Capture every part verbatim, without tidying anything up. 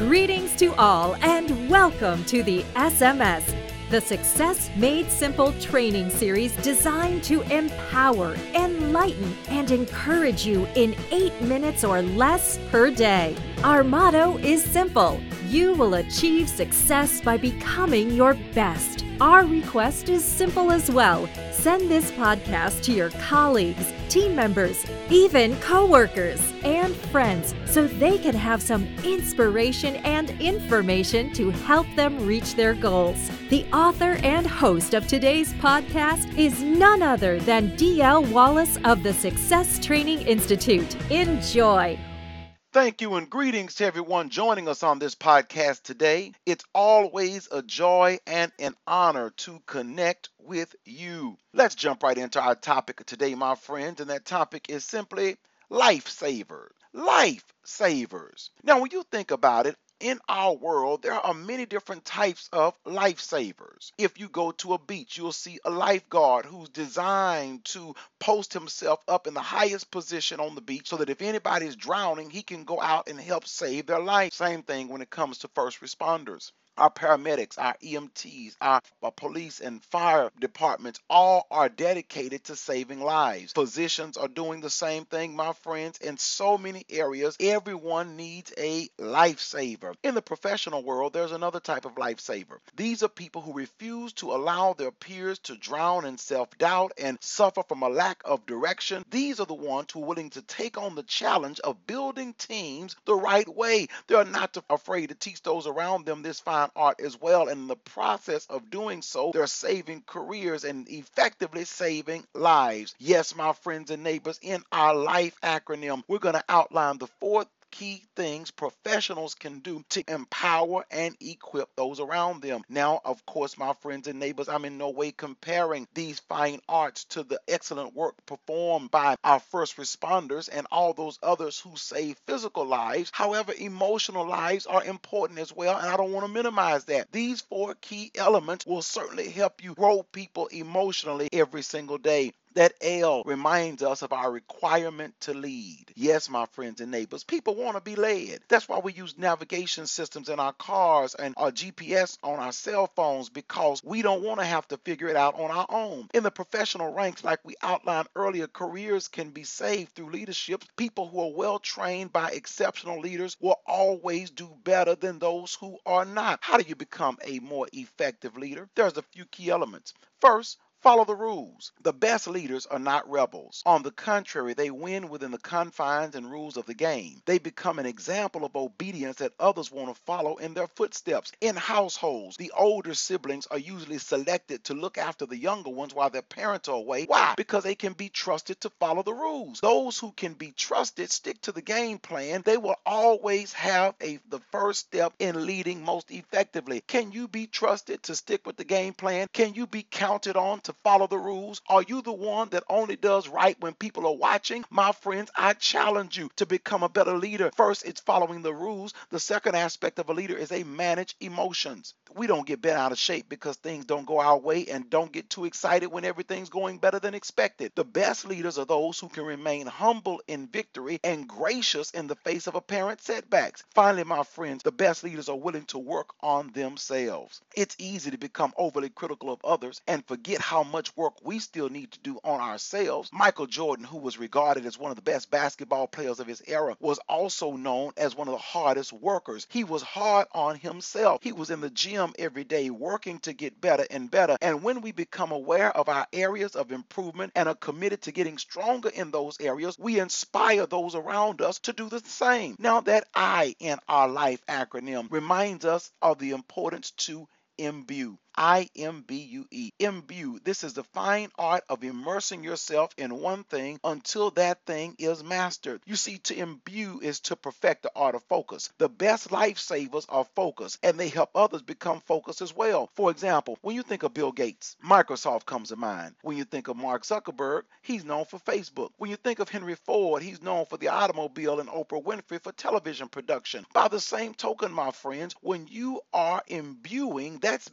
Greetings to all and welcome to the S M S, the Success Made Simple training series designed to empower, enlighten, and encourage you in eight minutes or less per day. Our motto is simple: you will achieve success by becoming your best. Our request is simple as well. Send this podcast to your colleagues, team members, even coworkers, and friends so they can have some inspiration and information to help them reach their goals. The author and host of today's podcast is none other than D L Wallace of the Success Training Institute. Enjoy. Thank you and greetings to everyone joining us on this podcast today. It's always a joy and an honor to connect with you. Let's jump right into our topic today, my friends, and that topic is simply lifesavers. Lifesavers. Now, when you think about it, in our world, there are many different types of lifesavers. If you go to a beach, you'll see a lifeguard who's designed to post himself up in the highest position on the beach so that if anybody's drowning, he can go out and help save their life. Same thing when it comes to first responders. Our paramedics, our E M Ts, our, our police and fire departments all are dedicated to saving lives. Physicians are doing the same thing, my friends. In so many areas, everyone needs a lifesaver. In the professional world, there's another type of lifesaver. These are people who refuse to allow their peers to drown in self-doubt and suffer from a lack of direction. These are the ones who are willing to take on the challenge of building teams the right way. They're not afraid to teach those around them this fine art as well, and in the process of doing so, they're saving careers and effectively saving lives. Yes, my friends and neighbors, in our LIFE acronym, we're going to outline the four key things professionals can do to empower and equip those around them. Now, of course, my friends and neighbors, I'm in no way comparing these fine arts to the excellent work performed by our first responders and all those others who save physical lives. However, emotional lives are important as well, and I don't want to minimize that. These four key elements will certainly help you grow people emotionally every single day. That L reminds us of our requirement to lead. Yes, my friends and neighbors, people want to be led. That's why we use navigation systems in our cars and our G P S on our cell phones, because we don't want to have to figure it out on our own. In the professional ranks, like we outlined earlier, careers can be saved through leadership. People who are well trained by exceptional leaders will always do better than those who are not. How do you become a more effective leader? There's a few key elements. First, follow the rules. The best leaders are not rebels. On the contrary, they win within the confines and rules of the game. They become an example of obedience that others want to follow in their footsteps. In households, the older siblings are usually selected to look after the younger ones while their parents are away. Why? Because they can be trusted to follow the rules. Those who can be trusted stick to the game plan. They will always have a the first step in leading most effectively. Can you be trusted to stick with the game plan? Can you be counted on to follow the rules? Are you the one that only does right when people are watching? My friends, I challenge you to become a better leader. First, it's following the rules. The second aspect of a leader is they manage emotions. We don't get bent out of shape because things don't go our way, and don't get too excited when everything's going better than expected. The best leaders are those who can remain humble in victory and gracious in the face of apparent setbacks. Finally, my friends, the best leaders are willing to work on themselves. It's easy to become overly critical of others and forget how much work we still need to do on ourselves. Michael Jordan, who was regarded as one of the best basketball players of his era, was also known as one of the hardest workers. He was hard on himself. He was in the gym every day working to get better and better. And when we become aware of our areas of improvement and are committed to getting stronger in those areas, we inspire those around us to do the same. Now, that I in our LIFE acronym reminds us of the importance to imbue. I M B U E. Imbue. This is the fine art of immersing yourself in one thing until that thing is mastered. You see, to imbue is to perfect the art of focus. The best lifesavers are focused, and they help others become focused as well. For example, when you think of Bill Gates, Microsoft comes to mind. When you think of Mark Zuckerberg, he's known for Facebook. When you think of Henry Ford, he's known for the automobile, and Oprah Winfrey for television production. By the same token, my friends, when you are imbuing, that means that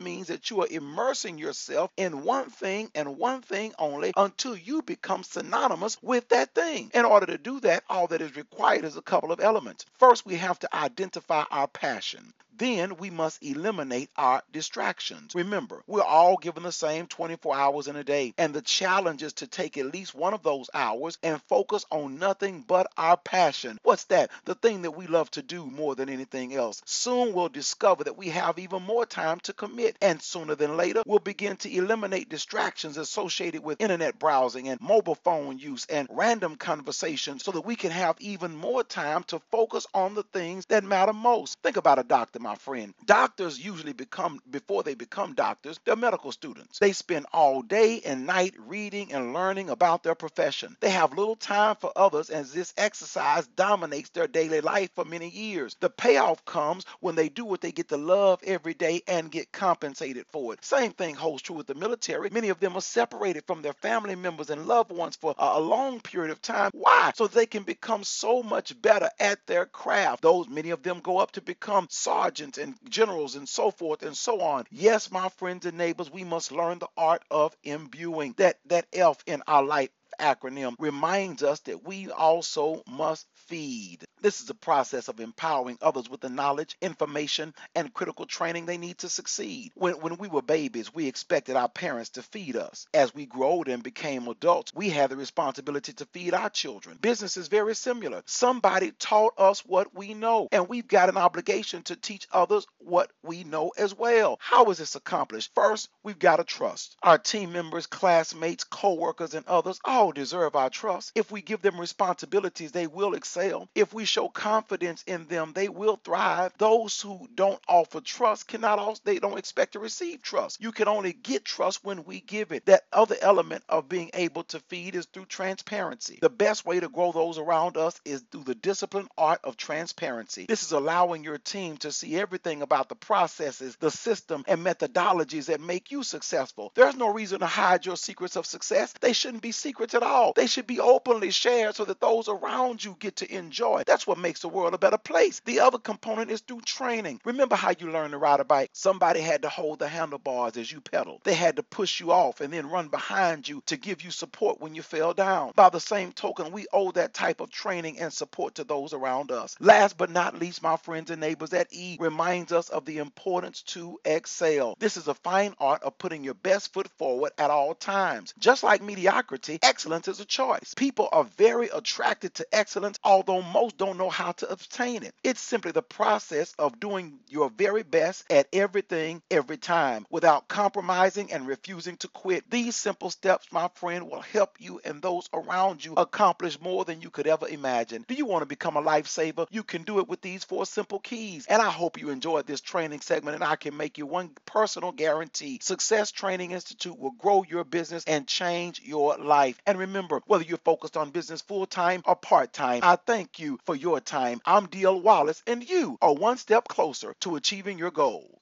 that you are immersing yourself in one thing and one thing only until you become synonymous with that thing. In order to do that, all that is required is a couple of elements. First, we have to identify our passion. Then we must eliminate our distractions. Remember, we're all given the same twenty-four hours in a day, and the challenge is to take at least one of those hours and focus on nothing but our passion. What's that? The thing that we love to do more than anything else. Soon we'll discover that we have even more time to commit, and sooner than later, we'll begin to eliminate distractions associated with internet browsing and mobile phone use and random conversations so that we can have even more time to focus on the things that matter most. Think about a doctor, my friend. Doctors usually become, before they become doctors, they're medical students. They spend all day and night reading and learning about their profession. They have little time for others, as this exercise dominates their daily life for many years. The payoff comes when they do what they get to love every day and get compensated for it. Same thing holds true with the military. Many of them are separated from their family members and loved ones for a a long period of time. Why? So they can become so much better at their craft. Those, many of them go up to become sergeants and generals and so forth and so on. Yes, my friends and neighbors, we must learn the art of imbuing. That that F in our life acronym reminds us that we also must feed. This is a process of empowering others with the knowledge, information, and critical training they need to succeed. When, when we were babies, we expected our parents to feed us. As we grew and became adults, we had the responsibility to feed our children. Business is very similar. Somebody taught us what we know, and we've got an obligation to teach others what we know as well. How is this accomplished? First, we've got to trust. Our team members, classmates, co-workers, and others all deserve our trust. If we give them responsibilities, they will excel. If we show confidence in them, they will thrive. Those who don't offer trust cannot also, they don't expect to receive trust. You can only get trust when we give it. That other element of being able to feed is through transparency. The best way to grow those around us is through the disciplined art of transparency. This is allowing your team to see everything about the processes, the system, and methodologies that make you successful. There's no reason to hide your secrets of success. They shouldn't be secrets at all. They should be openly shared so that those around you get to enjoy. That's what makes the world a better place. The other component is through training. Remember how you learned to ride a bike? Somebody had to hold the handlebars as you pedal. They had to push you off and then run behind you to give you support when you fell down. By the same token, we owe that type of training and support to those around us. Last but not least, my friends and neighbors, that E reminds us of the importance to excel. This is a fine art of putting your best foot forward at all times. Just like mediocrity, excellence is a choice. People are very attracted to excellence, although most don't know how to obtain it. It's simply the process of doing your very best at everything, every time, without compromising and refusing to quit. These simple steps, my friend, will help you and those around you accomplish more than you could ever imagine. Do you want to become a lifesaver? You can do it with these four simple keys. And I hope you enjoyed this training segment, and I can make you one personal guarantee. Success Training Institute will grow your business and change your life. And remember, whether you're focused on business full-time or part-time, I thank you for your time. I'm D L Wallace, and you are one step closer to achieving your goals.